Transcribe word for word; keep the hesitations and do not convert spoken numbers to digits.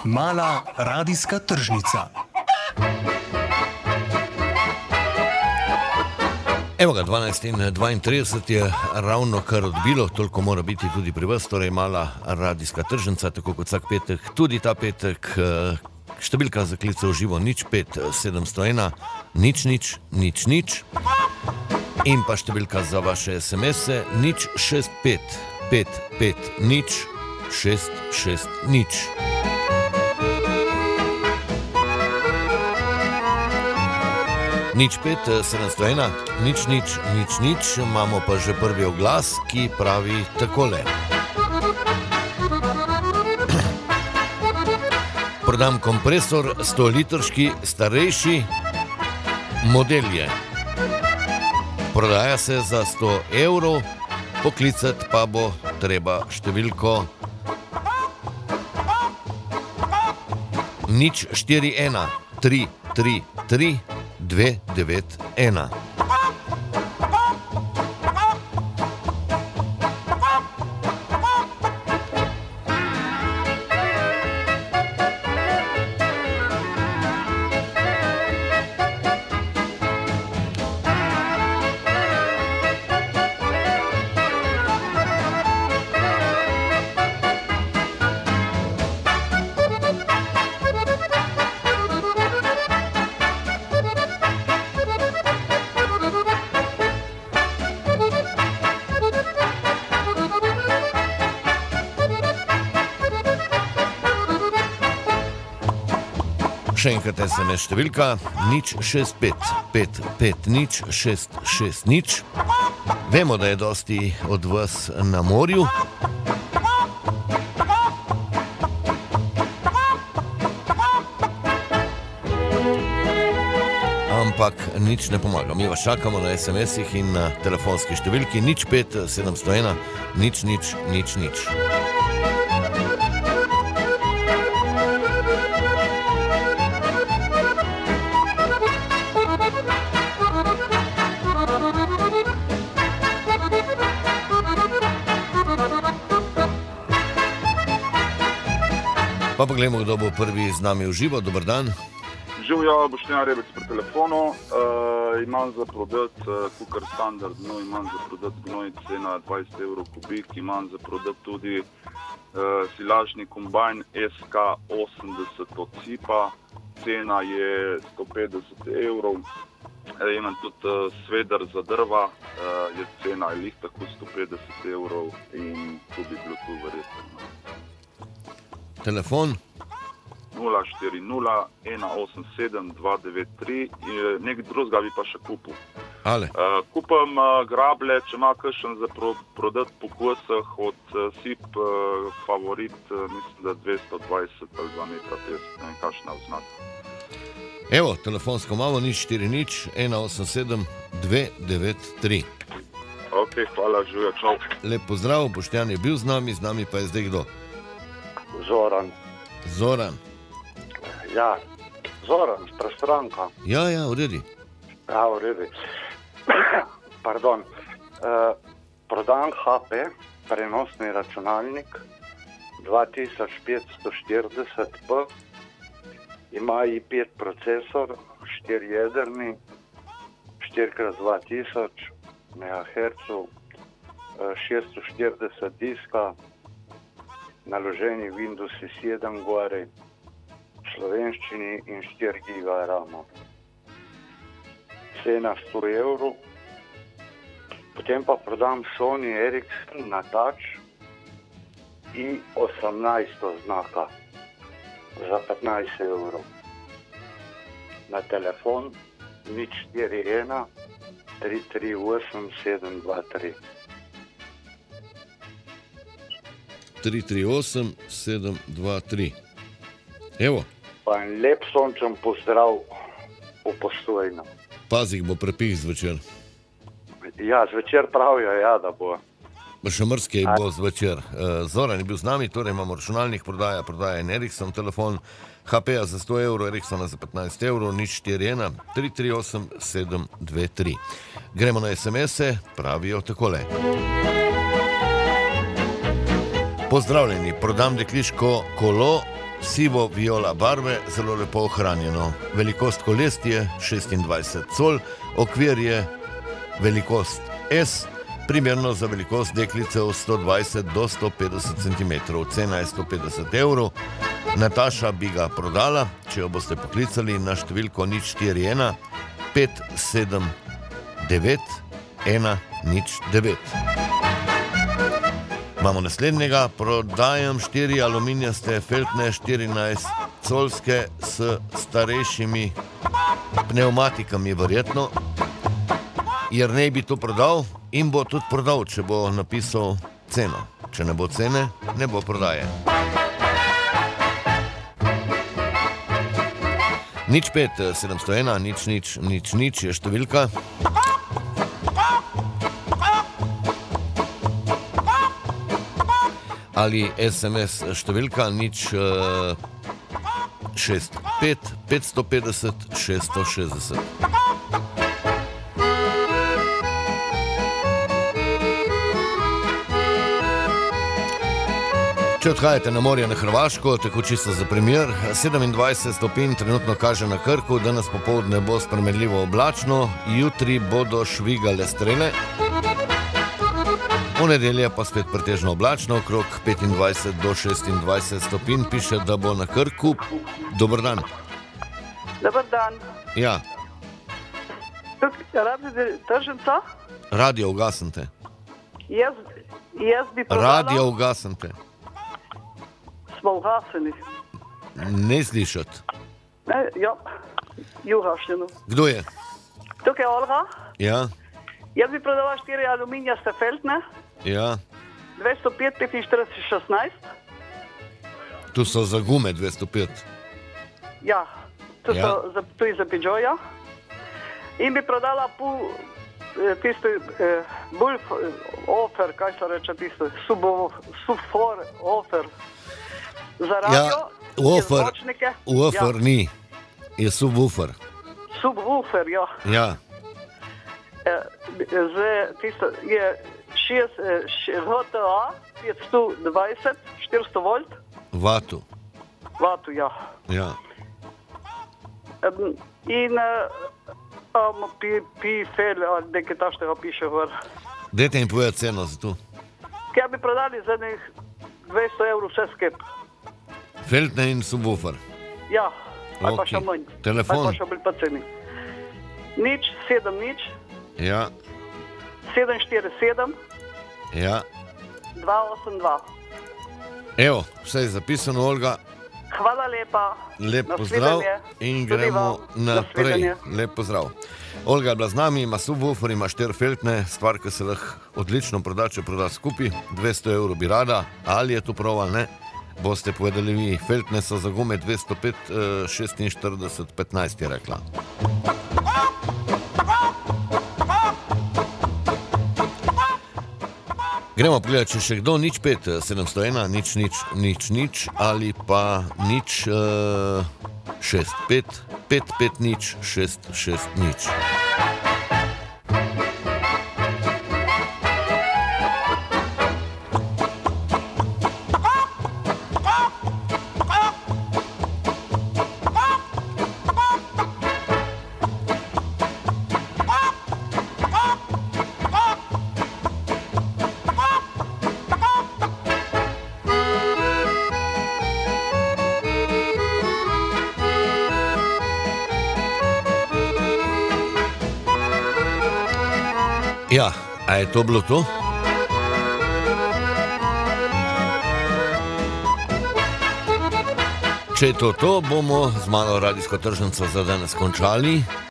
Mala radijska tržnica. Evo ga, dvanajst in dvaintrideset je ravno kar odbilo, toliko mora biti tudi pri vas, torej mala radijska tržnica, tako kot vsak petek, tudi ta petek, številka za klice v živo nič pet sedemsto ena, nič nič, nič nič, in pa številka za vaše smse nič šest pet pet pet nič šest šest nič. Nič pet sedemsto ena, nič nič, nič nič, imamo pa že prvi oglas, ki pravi takole. Prodam kompresor sto litrski, starejši, model je. Prodaja se za sto evrov, poklicati pa bo treba številko nič štiri ena tri tri tri dve devet ena. Še enkrat es em es številka nič šest pet pet pet nič šest šest nič. Vemo, da je dosti od vas na morju. Ampak nič ne pomaga. Mi vas čakamo na es em esih in na telefonski številki nič pet sedemsto ena, nič nič, nič nič. Pa pogledamo, kdo bo prvi z nami v živo. Dobar dan. Živjo, Boštjan Rebec pri telefonu. Uh, imam za prodat uh, kukar standard, no, imam za prodat gnoj, cena dvajset evrov kubik, imam za prodat tudi uh, silažni kombajn es ka osemdeset od Cipa, cena je sto petdeset evrov. Uh, imam tudi uh, sveder za drva, uh, je cena je lih tako sto petdeset evrov in tudi bilo tu verjetno. Telefon nula štiri nula ena osem sedem dva devet tri, nekaj drugega bi pa še kupil. Ale. Uh, kupam uh, grable, če ima kakšen za pro, prodat po kosah od uh, Sip, uh, favorit, uh, mislim, da dvesto dvajset ali dva metra petdeset, ne vem, kakšna oznaka. Evo, telefonsko imamo nič štiri nič ena osem sedem dve devet tri. Ok, hvala, živjo, čau. Lep pozdrav, Boštjan je bil z nami, z nami pa je zdaj kdo? Zoran. Zoran. Ja, Zoran, Strastranka. Ja, ja, v redu. Ja, v redu. Pardon. Uh, prodam ha pe, prenosni računalnik, dva tisoč petsto štirideset pe, ima i pet procesor, štiri jedrni, štiri krat dva tisoč megahertzov, uh, šeststo štirideset diska, naloženi Windows sedem gore, v slovenščini in štiri giga rama. Cena sto evrov. Potem pa prodam Sony Ericsson na touch i osemnajst znaka za petnajst evrov. Na telefon nič štiri ena tri tri osem sedem dva tri. tri tri osem sedem dva tri. Evo. Pa en lep sončen pozdrav v Postojno. Pazi, bo prepih zvečer. Ja, zvečer pravijo, ja, da bo. Še mrske bo zvečer. Zoran je bil z nami, torej imamo računalnik, prodaja, prodaja en Ericsson telefon, ha pe za sto evrov, Ericssona za petnajst evrov, nič štiri ena tri tri osem sedem dve tri. Gremo na es em ese, pravijo takole. Pozdravljeni, prodam dekliško kolo sivo-viola barve, zelo lepo ohranjeno. Velikost kolest je šestindvajset col, okvir je velikost S, primerno za velikost deklice od sto dvajset do sto petdeset centimetrov. Cena je sto petdeset evrov. Nataša bi ga prodala, če jo boste poklicali na številko nič štiri ena pet sedem devet ena nič devet. Imamo naslednjega, prodajam štiri aluminijaste feltne štirinajst colske s starejšimi pneumatikami, verjetno. Jernej bi to prodal in bo tudi prodal, če bo napisal ceno. Če ne bo cene, ne bo prodaje. Nič pet sedemsto ena, nič nič, nič nič je številka. Ali es em es številka nič šest pet petsto petdeset šeststo šestdeset. Če odhajate na morje na Hrvaško, tako čisto za primer, sedemindvajset stopinj trenutno kaže na Krku, danes popoldne bo spremenljivo oblačno, jutri bodo švigale strele, v nedelje pa spet pretežno oblačno, okrog petindvajset do šestindvajset stopinj, piše, da bo na Krku. Dober dan. Dobar dan. Ja. Tukaj radio tržnica? Radio ugasnite. Jaz, jaz bi prodala... Radio ugasnite. Smo ugaseni. Ne slišati. Ne, ja, juhašljeno. Kdo je? Tukaj je Olga. Ja. Jaz bi prodala štiri aluminijaste feltne. Ja. dvesto pet petinštirideset šestnajst. Tu so za gume dvesto pet. Ja, tu Ja. so za, tu je za Peugeot. In bi prodala pol tisto eh, bulf eh, ofer, kaj se reče tisto, subo, sufor ofer. Za radio, Ja, woofer, zvočnike. woofer Ja, ni, je subwoofer. subwoofer, ja. Ja, Eh, z tisto je šest H T A petsto dvajset štiristo volt vatu. vatu, ja. Ja. Em, In um, pi, pi fel, ali nekaj taštega piše gor. Dajte jim povedati ceno za to. Kaj bi prodali za nekih dvesto evrov vse skep? Feltne in subwoofer. Ja, ali pa Ok. še manj. Telefon? Ali pa še bolj pa ceni. Nič, sedem, nič, Ja, sedem, štiri, sedem, ja. dva, osem, dva. Evo, vse je zapisano, Olga. Hvala lepa. Lep Na pozdrav svidenje. in Tudi gremo vam. naprej. Nasvidenje. Lep pozdrav. Olga je bila z nami, ima subwoofer, ima štiri feltne, stvar, ki se lahko odlično proda, če proda skupaj. dvesto evrov bi rada, ali je to prav ali ne, boste povedali vi. Feltne so za gume dvesto pet šestinštirideset petnajst, je rekla. Gremo pogledati, če še kdo, nič pet sedemsto ena, nič nič, nič nič, ali pa nič uh, šest pet, pet pet nič, šest šest nič. Ja, a je to bilo to? Če je to to, bomo z malo radijsko tržnico za danes končali.